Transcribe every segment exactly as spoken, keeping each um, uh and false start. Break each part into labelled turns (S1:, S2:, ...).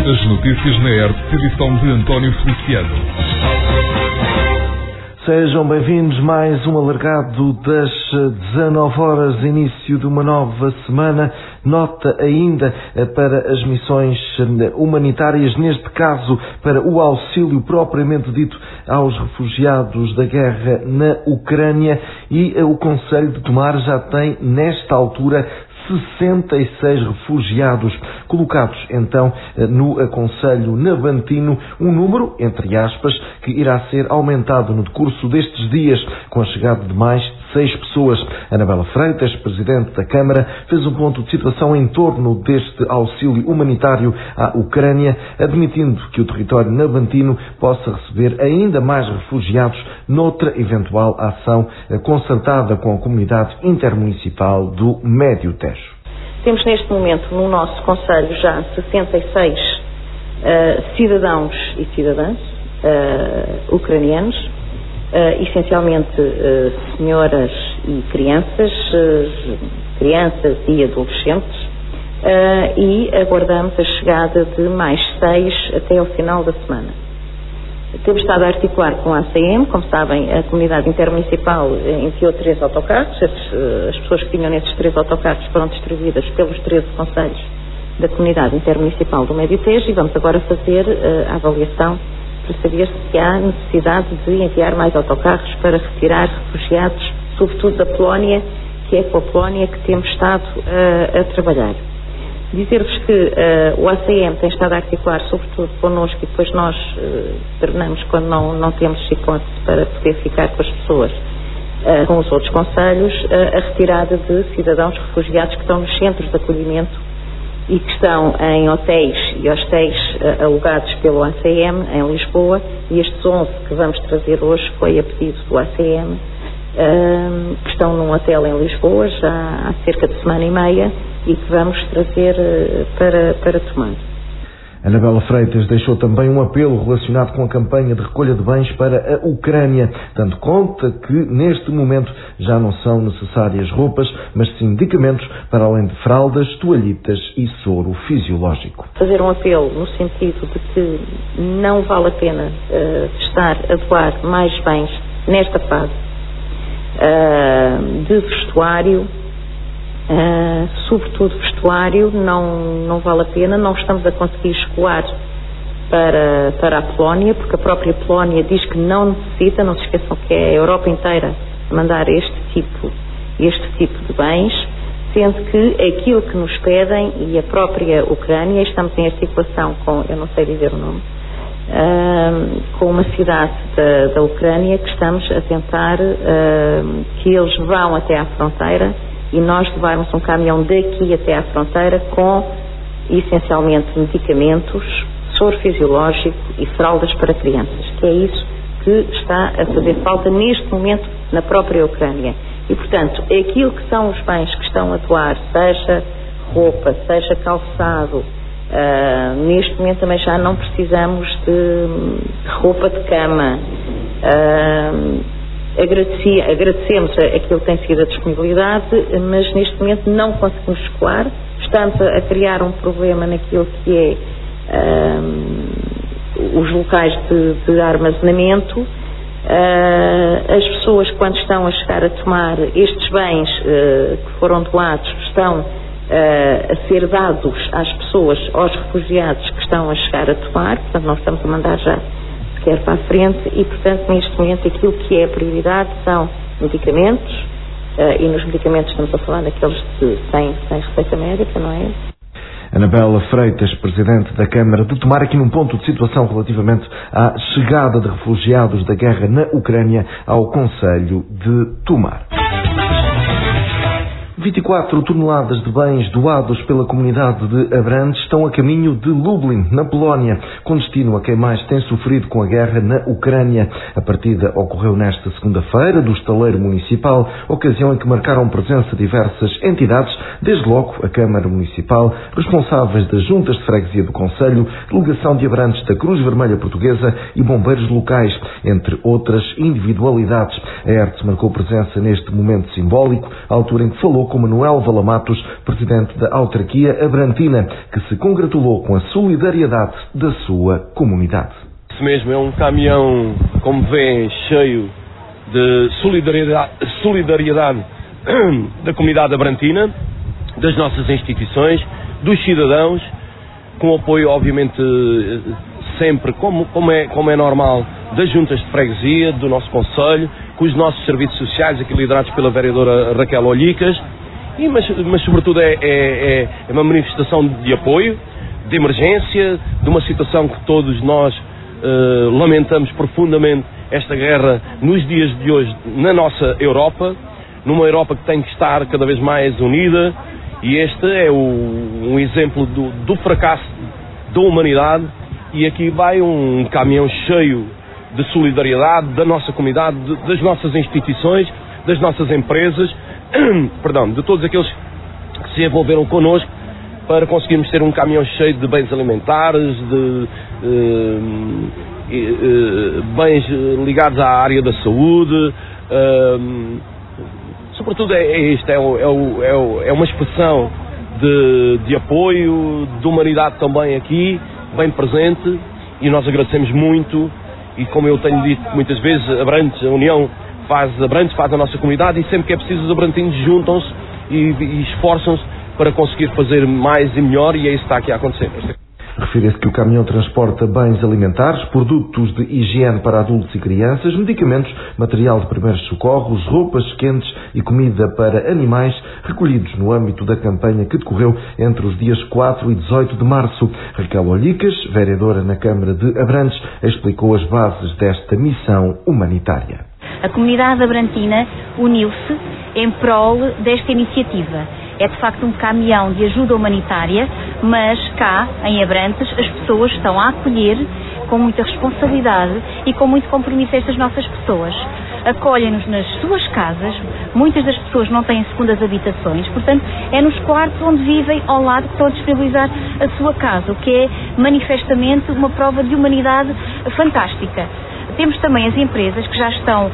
S1: As notícias na R T P, edição de António Feliciano.
S2: Sejam bem-vindos mais um alargado das dezanove horas, início de uma nova semana. Nota ainda para as missões humanitárias, neste caso para o auxílio propriamente dito aos refugiados da guerra na Ucrânia, e o Conselho de Tomar já tem nesta altura sessenta e seis refugiados colocados então no Conselho Navantino, um número, entre aspas, que irá ser aumentado no decurso destes dias com a chegada de mais seis pessoas. Anabela Freitas, Presidente da Câmara, fez um ponto de situação em torno deste auxílio humanitário à Ucrânia, admitindo que o território navantino possa receber ainda mais refugiados noutra eventual ação concertada com a comunidade intermunicipal do Médio Tejo.
S3: Temos neste momento no nosso Conselho já sessenta e seis uh, cidadãos e cidadãs uh, ucranianos, uh, essencialmente uh, senhoras e crianças, uh, crianças e adolescentes, uh, e aguardamos a chegada de mais seis até ao final da semana. Temos estado a articular com a A C M, como sabem, a comunidade intermunicipal enviou três autocarros. As, as pessoas que tinham nesses três autocarros foram distribuídas pelos treze concelhos da comunidade intermunicipal do Médio Tejo, e vamos agora fazer uh, a avaliação para saber se há necessidade de enviar mais autocarros para retirar refugiados, sobretudo da Polónia, que é com a Polónia que temos estado uh, a trabalhar. Dizer-vos que uh, o A C M tem estado a articular sobretudo connosco, e depois nós uh, tornamos quando não, não temos hipótese para poder ficar com as pessoas, uh, com os outros concelhos, uh, a retirada de cidadãos refugiados que estão nos centros de acolhimento e que estão em hotéis e hostéis uh, alugados pelo A C M em Lisboa, e estes onze que vamos trazer hoje foi a pedido do A C M, uh, que estão num hotel em Lisboa já há cerca de semana e meia, e que vamos trazer para, para Tomar.
S2: Anabela Freitas deixou também um apelo relacionado com a campanha de recolha de bens para a Ucrânia, dando conta que neste momento já não são necessárias roupas, mas sim medicamentos, para além de fraldas, toalhitas e soro fisiológico.
S3: Fazer um apelo no sentido de que não vale a pena uh, estar a doar mais bens nesta fase uh, de vestuário. Uh, sobretudo vestuário, não, não vale a pena, não estamos a conseguir escoar para, para a Polónia, porque a própria Polónia diz que não necessita. Não se esqueçam que é a Europa inteira a mandar este tipo, este tipo de bens, sendo que aquilo que nos pedem, e a própria Ucrânia, estamos em articulação com, eu não sei dizer o nome, uh, com uma cidade da, da Ucrânia, que estamos a tentar uh, que eles vão até à fronteira e nós levarmos um caminhão daqui até à fronteira com, essencialmente, medicamentos, soro fisiológico e fraldas para crianças, que é isso que está a fazer falta neste momento na própria Ucrânia. E, portanto, aquilo que são os bens que estão a doar, seja roupa, seja calçado, uh, neste momento também já não precisamos de roupa de cama. Uh, Agradeci, agradecemos aquilo que tem sido a disponibilidade, mas neste momento não conseguimos escoar. Estamos a, a criar um problema naquilo que é um, os locais de, de armazenamento. Uh, as pessoas, quando estão a chegar a tomar estes bens uh, que foram doados, estão uh, a ser dados às pessoas, aos refugiados que estão a chegar a tomar. Portanto, nós estamos a mandar já quer para a frente, e, portanto, neste momento aquilo que é a prioridade são medicamentos, uh, e nos medicamentos estamos a falar daqueles que têm, têm receita médica, não é?
S2: Anabela Freitas, Presidente da Câmara de Tomar, aqui num ponto de situação relativamente à chegada de refugiados da guerra na Ucrânia ao Conselho de Tomar. vinte e quatro toneladas de bens doados pela comunidade de Abrantes estão a caminho de Lublin, na Polónia, com destino a quem mais tem sofrido com a guerra na Ucrânia. A partida ocorreu nesta segunda-feira do estaleiro municipal, ocasião em que marcaram presença diversas entidades, desde logo a Câmara Municipal, responsáveis das juntas de freguesia do Conselho, delegação de Abrantes da Cruz Vermelha Portuguesa e bombeiros locais, entre outras individualidades. A E R T S marcou presença neste momento simbólico, à altura em que falou falou com Manuel Valamatos, presidente da autarquia abrantina, que se congratulou com a solidariedade da sua comunidade.
S4: Isso mesmo, é um caminhão, como vêem, cheio de solidariedade, solidariedade da comunidade abrantina, das nossas instituições, dos cidadãos, com apoio, obviamente, sempre, como, como, é, como é normal, das juntas de freguesia, do nosso concelho, com os nossos serviços sociais, aqui liderados pela vereadora Raquel Olhicas, e, mas, mas sobretudo é, é, é uma manifestação de apoio, de emergência, de uma situação que todos nós uh, lamentamos profundamente, esta guerra nos dias de hoje na nossa Europa, numa Europa que tem que estar cada vez mais unida, e este é o, um exemplo do, do fracasso da humanidade, e aqui vai um caminhão cheio de solidariedade da nossa comunidade, de, das nossas instituições, das nossas empresas, perdão, de todos aqueles que se envolveram connosco para conseguirmos ter um caminhão cheio de bens alimentares, de eh, eh, bens ligados à área da saúde, eh, sobretudo é, é isto, é, o, é, o, é, o, é uma expressão de, de apoio, de humanidade também aqui, bem presente, e nós agradecemos muito, e como eu tenho dito muitas vezes, Abrantes, a União faz Abrantes, faz a nossa comunidade, e sempre que é preciso os abrantinos juntam-se e, e esforçam-se para conseguir fazer mais e melhor, e é isso que está aqui a acontecer.
S2: Refere-se que o caminhão transporta bens alimentares, produtos de higiene para adultos e crianças, medicamentos, material de primeiros socorros, roupas quentes e comida para animais, recolhidos no âmbito da campanha que decorreu entre os dias quatro e dezoito de março. Raquel Olhicas, vereadora na Câmara de Abrantes, explicou as bases desta missão humanitária.
S5: A comunidade abrantina uniu-se em prol desta iniciativa. É de facto um caminhão de ajuda humanitária, mas cá, em Abrantes, as pessoas estão a acolher com muita responsabilidade e com muito compromisso estas nossas pessoas. Acolhem-nos nas suas casas, muitas das pessoas não têm segundas habitações, portanto é nos quartos onde vivem ao lado que estão a disponibilizar a sua casa, o que é manifestamente uma prova de humanidade fantástica. Temos também as empresas que já estão uh,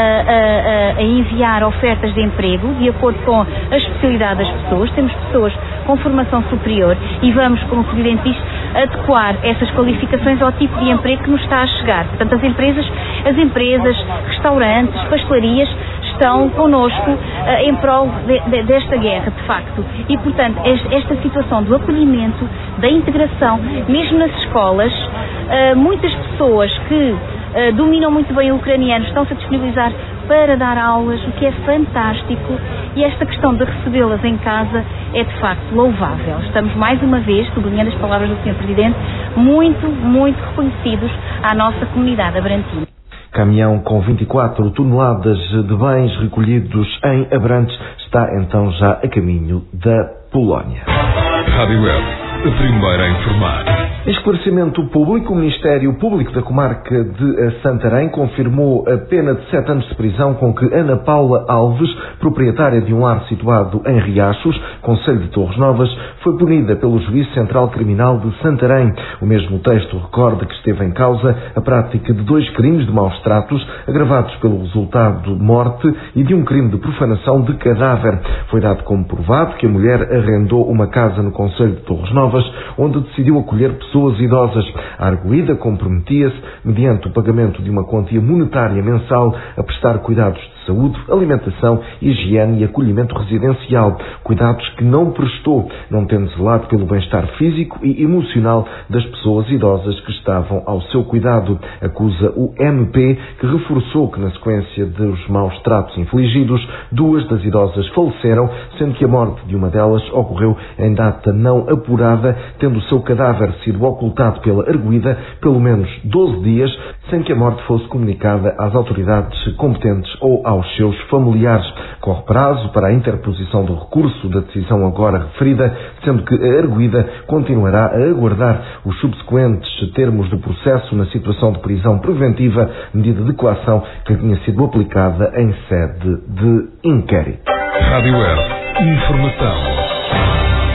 S5: uh, a enviar ofertas de emprego de acordo com a especialidade das pessoas. Temos pessoas com formação superior e vamos, como o Presidente diz, adequar essas qualificações ao tipo de emprego que nos está a chegar. Portanto, as empresas, as empresas, restaurantes, pastelarias estão connosco uh, em prol de, de, desta guerra, de facto. E, portanto, esta situação do acolhimento, da integração, mesmo nas escolas, uh, muitas pessoas que Uh, dominam muito bem o ucraniano, estão-se a disponibilizar para dar aulas, o que é fantástico, e esta questão de recebê-las em casa é de facto louvável. Estamos mais uma vez, sublinhando as palavras do senhor Presidente, muito, muito reconhecidos à nossa comunidade abrantina.
S2: Caminhão com vinte e quatro toneladas de bens recolhidos em Abrantes está então já a caminho da Polónia.
S1: Rádio Web, a primeira a informar.
S2: Em esclarecimento público, o Ministério Público da Comarca de Santarém confirmou a pena de sete anos de prisão com que Ana Paula Alves, proprietária de um lar situado em Riachos, concelho de Torres Novas, foi punida pelo Juízo Central Criminal de Santarém. O mesmo texto recorda que esteve em causa a prática de dois crimes de maus tratos, agravados pelo resultado de morte, e de um crime de profanação de cadáver. Foi dado como provado que a mulher arrendou uma casa no concelho de Torres Novas, onde decidiu acolher pessoas pessoas idosas. A arguida comprometia-se, mediante o pagamento de uma quantia monetária mensal, a prestar cuidados de saúde, alimentação, higiene e acolhimento residencial. Cuidados que não prestou, não tendo zelado pelo bem-estar físico e emocional das pessoas idosas que estavam ao seu cuidado. Acusa o M P, que reforçou que, na sequência dos maus tratos infligidos, duas das idosas faleceram, sendo que a morte de uma delas ocorreu em data não apurada, tendo o seu cadáver sido ocultado pela arguida pelo menos doze dias, sem que a morte fosse comunicada às autoridades competentes ou aos seus familiares. Corre prazo para a interposição do recurso da decisão agora referida, sendo que a arguida continuará a aguardar os subsequentes termos do processo na situação de prisão preventiva, medida de coação que tinha sido aplicada em sede de inquérito.
S1: Rádio Web, informação.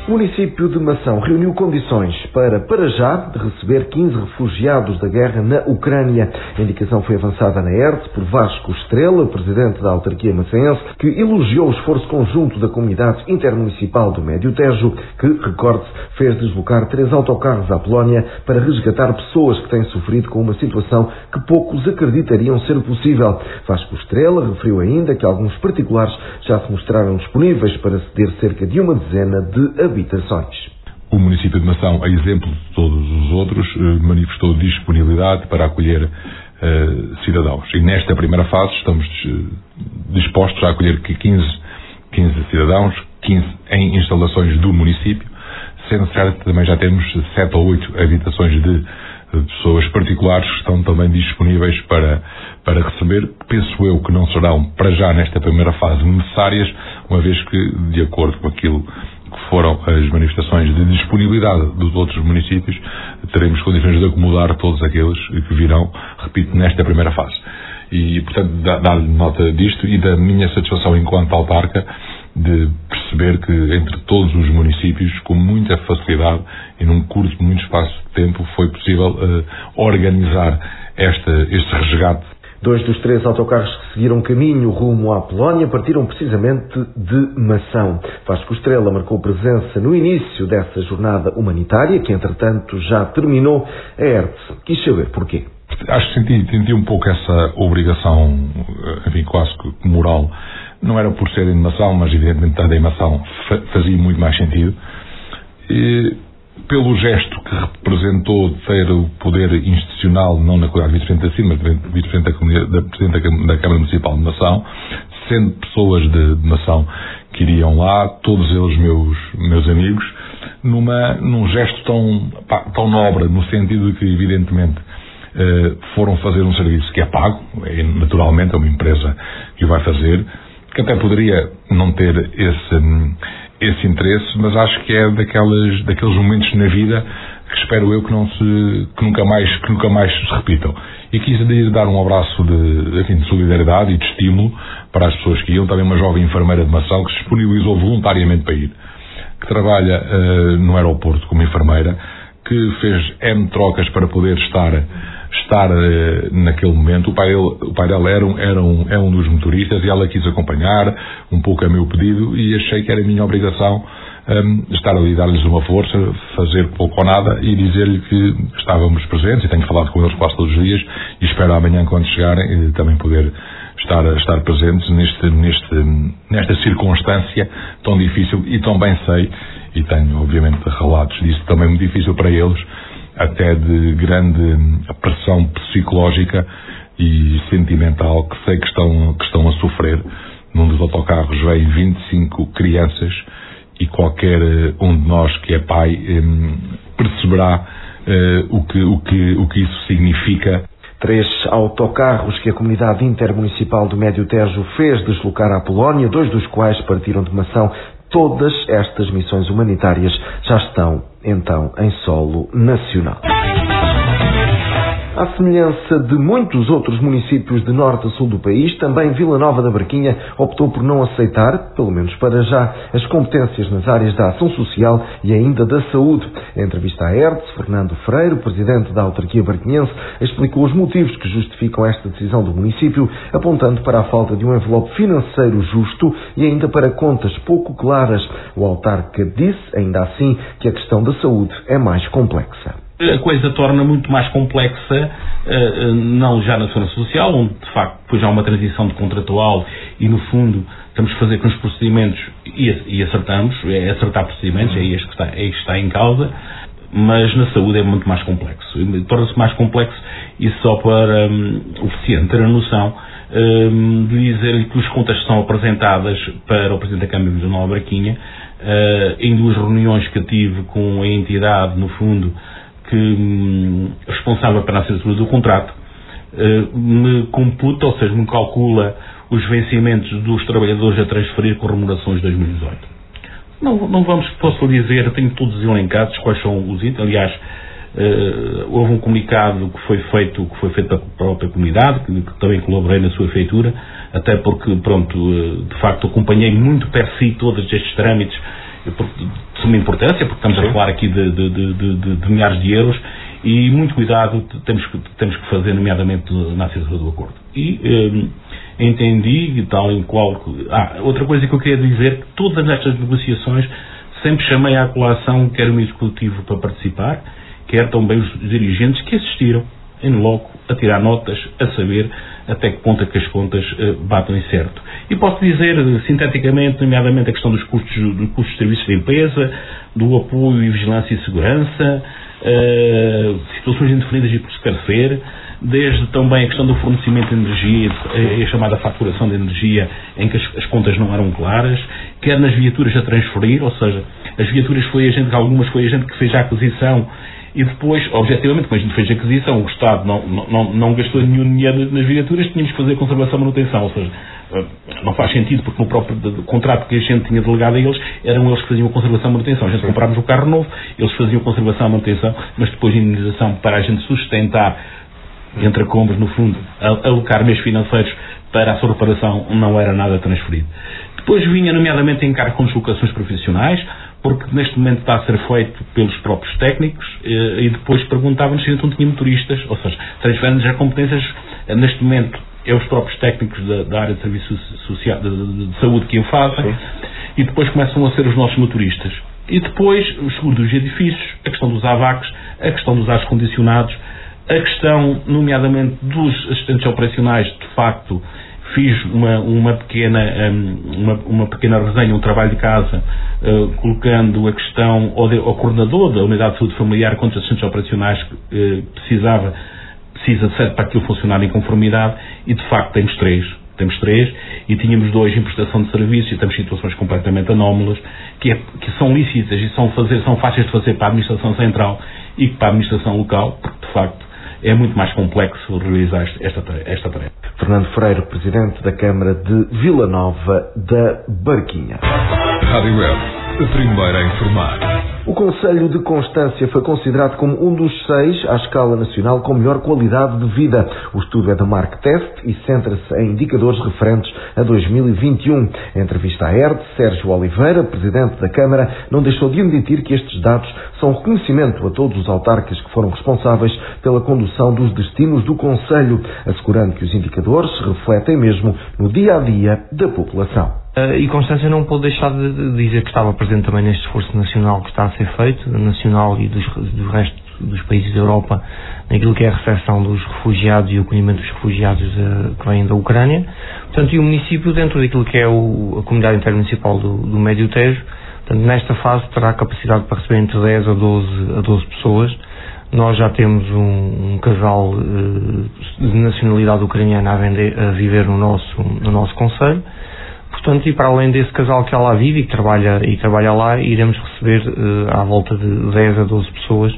S2: O município de Mação reuniu condições para, para já, receber quinze refugiados da guerra na Ucrânia. A indicação foi avançada na E R T por Vasco Estrela, presidente da autarquia maçaense, que elogiou o esforço conjunto da comunidade intermunicipal do Médio Tejo, que, recorde-se, fez deslocar três autocarros à Polónia para resgatar pessoas que têm sofrido com uma situação que poucos acreditariam ser possível. Vasco Estrela referiu ainda que alguns particulares já se mostraram disponíveis para ceder cerca de uma dezena de habitações.
S1: O município de Mação, a exemplo de todos os outros, manifestou disponibilidade para acolher uh, cidadãos. E nesta primeira fase estamos dispostos a acolher quinze, quinze cidadãos, quinze em instalações do município, sendo certo que também já temos sete ou oito habitações de pessoas particulares que estão também disponíveis para, para receber. Penso eu que não serão, para já, nesta primeira fase, necessárias, uma vez que, de acordo com aquilo que foram as manifestações de disponibilidade dos outros municípios, teremos condições de acomodar todos aqueles que virão, repito, nesta primeira fase. E, portanto, dar-lhe nota disto e da minha satisfação enquanto autarca de perceber que entre todos os municípios, com muita facilidade e num curto, muito espaço de tempo, foi possível uh, organizar esta, este resgate.
S2: Dois dos três autocarros que seguiram caminho rumo à Polónia partiram precisamente de Mação. Vasco Estrela marcou presença no início dessa jornada humanitária, que entretanto já terminou. A E R T quis saber porquê.
S1: Acho que senti, senti um pouco essa obrigação, enfim, quase que moral. Não era por ser em Mação, mas evidentemente estar em Mação fazia muito mais sentido. E, pelo gesto que representou ter o poder institucional, não na qualidade de vice-presidente da C I M, mas vice-presidente da, da Presidente da Câmara Municipal de Mação, sendo pessoas de, de Mação que iriam lá, todos eles meus, meus amigos, numa, num gesto tão, pá, tão nobre, no sentido de que, evidentemente, eh, foram fazer um serviço que é pago, é, naturalmente é uma empresa que o vai fazer, que até poderia não ter esse, esse interesse, mas acho que é daquelas, daqueles momentos na vida que espero eu que, não se, que, nunca mais, que nunca mais se repitam. E quis dar um abraço de, enfim, de solidariedade e de estímulo para as pessoas que iam. Também uma jovem enfermeira de Mação que se disponibilizou voluntariamente para ir, que trabalha uh, no aeroporto como enfermeira, que fez N trocas para poder estar, estar uh, naquele momento. O pai, o pai dela era um, era, um, é um dos motoristas e ela quis acompanhar um pouco a meu pedido e achei que era a minha obrigação um, estar ali, dar-lhes uma força, fazer pouco ou nada e dizer-lhe que estávamos presentes e tenho falado com eles quase todos os dias e espero amanhã, quando chegarem, também poder estar, estar presentes neste, neste, nesta circunstância tão difícil e tão bem sei, e tenho obviamente relatos disso também muito difícil para eles, até de grande pressão psicológica e sentimental que sei que estão, que estão a sofrer. Num dos autocarros vêm vinte e cinco crianças e qualquer um de nós que é pai perceberá uh, o, que, o, que, o que isso significa.
S2: Três autocarros que a comunidade intermunicipal do Médio Tejo fez deslocar à Polónia, dois dos quais partiram de Mação. Todas estas missões humanitárias já estão, então, em solo nacional. À semelhança de muitos outros municípios de norte a sul do país, também Vila Nova da Barquinha optou por não aceitar, pelo menos para já, as competências nas áreas da ação social e ainda da saúde. Em entrevista à E R T, Fernando Freire, presidente da autarquia barquinhense, explicou os motivos que justificam esta decisão do município, apontando para a falta de um envelope financeiro justo e ainda para contas pouco claras. O autarca disse, ainda assim, que a questão da saúde é mais complexa.
S6: A coisa torna muito mais complexa, não já na Segurança Social, onde de facto depois há uma transição de contratual e no fundo estamos a fazer com os procedimentos e acertamos, é acertar procedimentos, é isto que está, é isto que está em causa, mas na saúde é muito mais complexo. Torna-se mais complexo e só para um, o Oficiante ter a noção um, de dizer-lhe que as contas são apresentadas para o Presidente da Câmara de Nova Barquinha, uh, em duas reuniões que eu tive com a entidade, no fundo, que hum, responsável pela assinatura do contrato, uh, me computa, ou seja, me calcula os vencimentos dos trabalhadores a transferir com remunerações de dois mil e dezoito. Não, não vamos, posso dizer, tenho todos elencados quais são os itens. Aliás, uh, houve um comunicado que foi feito, que foi feito pela própria comunidade, que, que também colaborei na sua feitura, até porque, pronto, uh, de facto acompanhei muito per si todos estes trâmites de suma importância, porque estamos Sim. a falar aqui de, de, de, de, de milhares de euros, e muito cuidado temos que, temos que fazer, nomeadamente na assinatura do acordo. E eh, entendi, tal em qual... Ah, outra coisa que eu queria dizer, que todas estas negociações sempre chamei à colação quer o executivo para participar, quer também os dirigentes que assistiram em loco a tirar notas, a saber até que ponto é que as contas uh, batem certo. E posso dizer, sinteticamente, nomeadamente a questão dos custos, dos custos de serviços de limpeza, do apoio e vigilância e segurança, uh, situações indefinidas e por esclarecer, desde também a questão do fornecimento de energia e a chamada faturação de energia, em que as, as contas não eram claras, quer nas viaturas a transferir, ou seja, as viaturas foi a gente, algumas foi a gente que fez a aquisição, e depois, objetivamente, como a gente fez a aquisição, o Estado não, não, não gastou nenhum dinheiro nas viaturas, tínhamos que fazer conservação e manutenção, ou seja, não faz sentido, porque no próprio contrato que a gente tinha delegado a eles, eram eles que faziam a conservação e manutenção. A gente comprávamos o carro novo, eles faziam a conservação e manutenção, mas depois a indenização para a gente sustentar, entre combos, no fundo, alocar meios financeiros para a sua reparação não era nada transferido. Depois vinha, nomeadamente, encargo com deslocações profissionais, porque neste momento está a ser feito pelos próprios técnicos, e depois perguntavam-nos se a gente não tinha motoristas, ou seja, transferem-nos as competências, neste momento, é os próprios técnicos da, da área de serviço social, de, de, de saúde que o fazem, Sim. e depois começam a ser os nossos motoristas. E depois, os seguros dos edifícios, a questão dos AVACs, a questão dos ares condicionados, a questão, nomeadamente, dos assistentes operacionais, de facto, fiz uma, uma, pequena, uma, uma pequena resenha, um trabalho de casa, uh, colocando a questão ao, de, ao coordenador da Unidade de Saúde Familiar contra os assistentes operacionais que uh, precisava, precisa de ser para aquilo funcionar em conformidade, e de facto temos três. Temos três, e tínhamos dois em prestação de serviços, e temos situações completamente anómalas, que, é, que são lícitas e são, fazer, são fáceis de fazer para a Administração Central e para a Administração Local, porque de facto é muito mais complexo realizar esta, esta tarefa.
S2: Fernando Freire, Presidente da Câmara de Vila Nova da Barquinha.
S7: Rádio Web, a primeira a informar.
S2: O Conselho de Constância foi considerado como um dos seis à escala nacional com melhor qualidade de vida. O estudo é da Marktest e centra-se em indicadores referentes a dois mil e vinte e um. Em entrevista à R D, Sérgio Oliveira, Presidente da Câmara, não deixou de admitir que estes dados são um reconhecimento a todos os autarcas que foram responsáveis pela condução dos destinos do Conselho, assegurando que os indicadores se refletem mesmo no dia-a-dia da população.
S8: Uh, e Constância não pôde deixar de dizer que estava presente também neste esforço nacional que está a ser feito, nacional e dos, do resto dos países da Europa, naquilo que é a recepção dos refugiados e o acolhimento dos refugiados uh, que vêm da Ucrânia. Portanto, e o município, dentro daquilo que é o, a comunidade intermunicipal do, do Médio Tejo, portanto, nesta fase terá capacidade para receber entre dez a doze pessoas. Nós já temos um, um casal uh, de nacionalidade ucraniana a, vender, a viver no nosso, no nosso concelho. Portanto, e para além desse casal que lá vive e que trabalha, e trabalha lá, iremos receber uh, à volta de dez a doze pessoas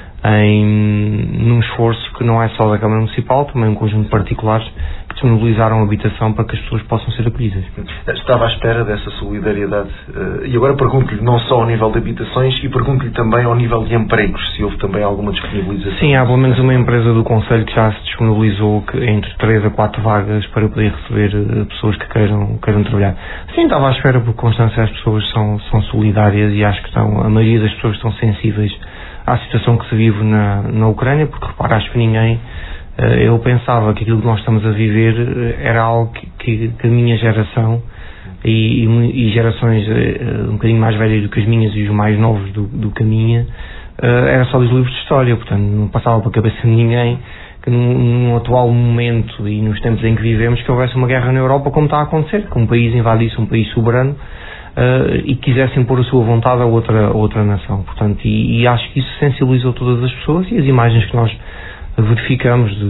S8: em, num esforço que não é só da Câmara Municipal, também um conjunto de particulares que disponibilizaram habitação para que as pessoas possam ser acolhidas.
S2: Estava à espera dessa solidariedade uh, e agora pergunto-lhe não só ao nível de habitações e pergunto-lhe também ao nível de empregos, se houve também alguma disponibilização.
S8: Sim, há pelo menos uma empresa do Conselho que já se disponibilizou que, entre três a quatro vagas para poder receber uh, pessoas que queiram, queiram trabalhar. Sim, estava à espera porque Constância as pessoas são, são solidárias e acho que estão, a maioria das pessoas estão sensíveis à situação que se vive na, na Ucrânia, porque repara, acho que ninguém, eu pensava que aquilo que nós estamos a viver era algo que, que, que a minha geração e, e, e gerações um bocadinho mais velhas do que as minhas e os mais novos do, do que a minha, era só dos livros de história, portanto não passava pela cabeça de ninguém que num, num atual momento e nos tempos em que vivemos que houvesse uma guerra na Europa como está a acontecer, que um país invadisse um país soberano Uh, e quisessem pôr a sua vontade a outra, a outra nação. Portanto, e, e acho que isso sensibilizou todas as pessoas e as imagens que nós verificamos de,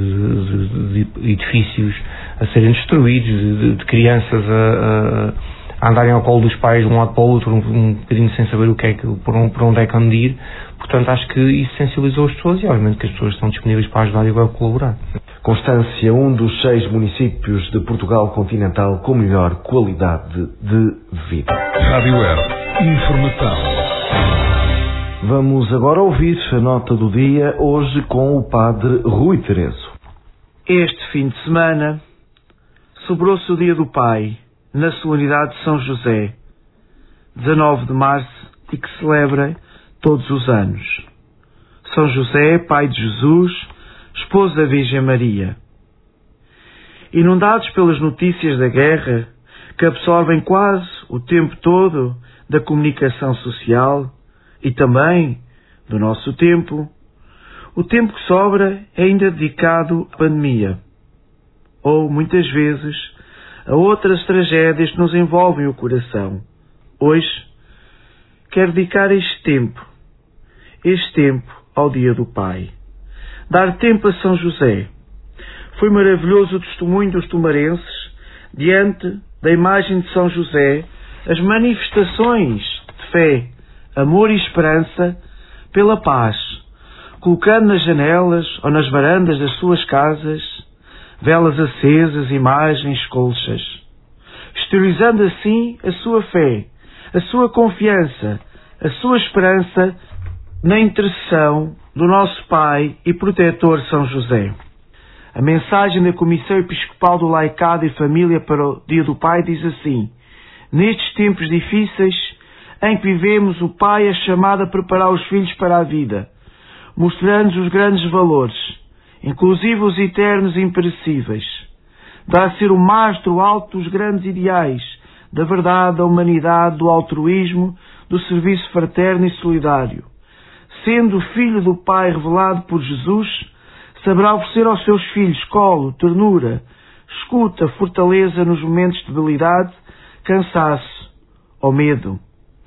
S8: de, de edifícios a serem destruídos, de, de crianças a, a andarem ao colo dos pais de um lado para o outro, um, um bocadinho sem saber o que é que, por, um, por onde é que hão de ir. Portanto, acho que isso sensibilizou as pessoas e obviamente que as pessoas estão disponíveis para ajudar e para colaborar.
S2: Constância, um dos seis municípios de Portugal continental com melhor qualidade de vida.
S7: Rádio Web, informação.
S2: Vamos agora ouvir a nota do dia, hoje com o padre Rui Terezo.
S9: Este fim de semana celebrou-se o Dia do Pai, na solenidade de São José, dezanove de março e que celebra todos os anos. São José, pai de Jesus, esposo da Virgem Maria. Inundados pelas notícias da guerra, que absorvem quase o tempo todo da comunicação social e também do nosso tempo, o tempo que sobra é ainda dedicado à pandemia, ou, muitas vezes, a outras tragédias que nos envolvem o coração. Hoje, quero dedicar este tempo, este tempo ao Dia do Pai. Dar tempo a São José. Foi maravilhoso o testemunho dos tomarenses, diante da imagem de São José, as manifestações de fé, amor e esperança pela paz, colocando nas janelas ou nas varandas das suas casas velas acesas, imagens, colchas, exteriorizando assim a sua fé, a sua confiança, a sua esperança na intercessão do nosso Pai e Protetor São José. A mensagem da Comissão Episcopal do Laicado e Família para o Dia do Pai diz assim: nestes tempos difíceis em que vivemos, o Pai é chamado a preparar os filhos para a vida, mostrando-nos os grandes valores, inclusive os eternos e imperecíveis. Dá a ser o mastro alto dos grandes ideais, da verdade, da humanidade, do altruísmo, do serviço fraterno e solidário. Sendo o Filho do Pai revelado por Jesus, saberá oferecer aos seus filhos colo, ternura, escuta, fortaleza nos momentos de debilidade, cansaço ou medo.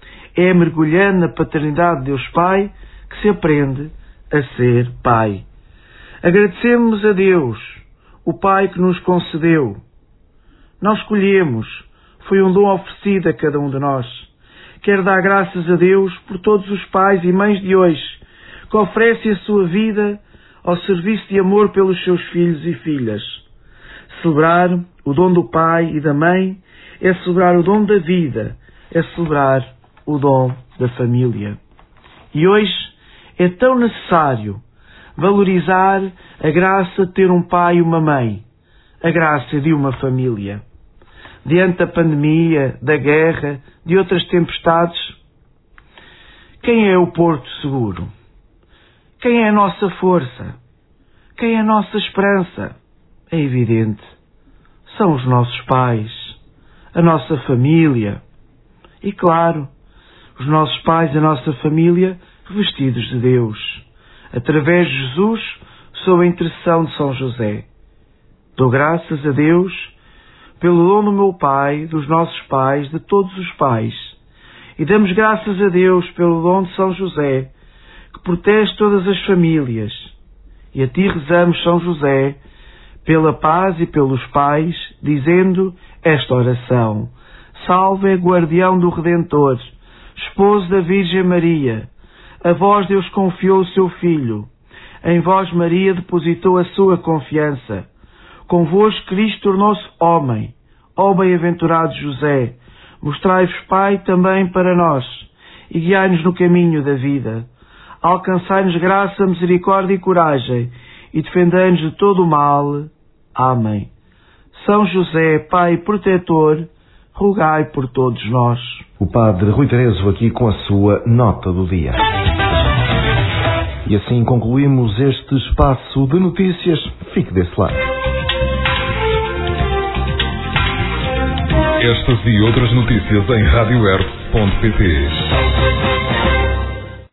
S9: É mergulhando na paternidade de Deus Pai que se aprende a ser Pai. Agradecemos a Deus, o Pai que nos concedeu. Não escolhemos, foi um dom oferecido a cada um de nós. Quero dar graças a Deus por todos os pais e mães de hoje, que oferecem a sua vida ao serviço de amor pelos seus filhos e filhas. Celebrar o dom do pai e da mãe é celebrar o dom da vida, é celebrar o dom da família. E hoje é tão necessário valorizar a graça de ter um pai e uma mãe, a graça de uma família. Diante da pandemia, da guerra, de outras tempestades, quem é o porto seguro? Quem é a nossa força? Quem é a nossa esperança? É evidente. São os nossos pais, a nossa família. E claro, os nossos pais e a nossa família revestidos de Deus, através de Jesus, sob a intercessão de São José. Dou graças a Deus pelo dom do meu Pai, dos nossos pais, de todos os pais. E damos graças a Deus pelo dom de São José, que protege todas as famílias. E a ti rezamos, São José, pela paz e pelos pais, dizendo esta oração: Salve, guardião do Redentor, esposo da Virgem Maria. A vós Deus confiou o seu Filho. Em vós Maria depositou a sua confiança. Convosco Cristo tornou-se homem. Ó bem-aventurado José, mostrai-vos Pai também para nós e guiai-nos no caminho da vida. Alcançai-nos graça, misericórdia e coragem e defendei-nos de todo o mal. Amém. São José, Pai protetor, rogai por todos nós.
S2: O Padre Rui Terezo aqui com a sua nota do dia. E assim concluímos este espaço de notícias. Fique desse lado.
S7: Estas e outras notícias em rádio erp ponto pt.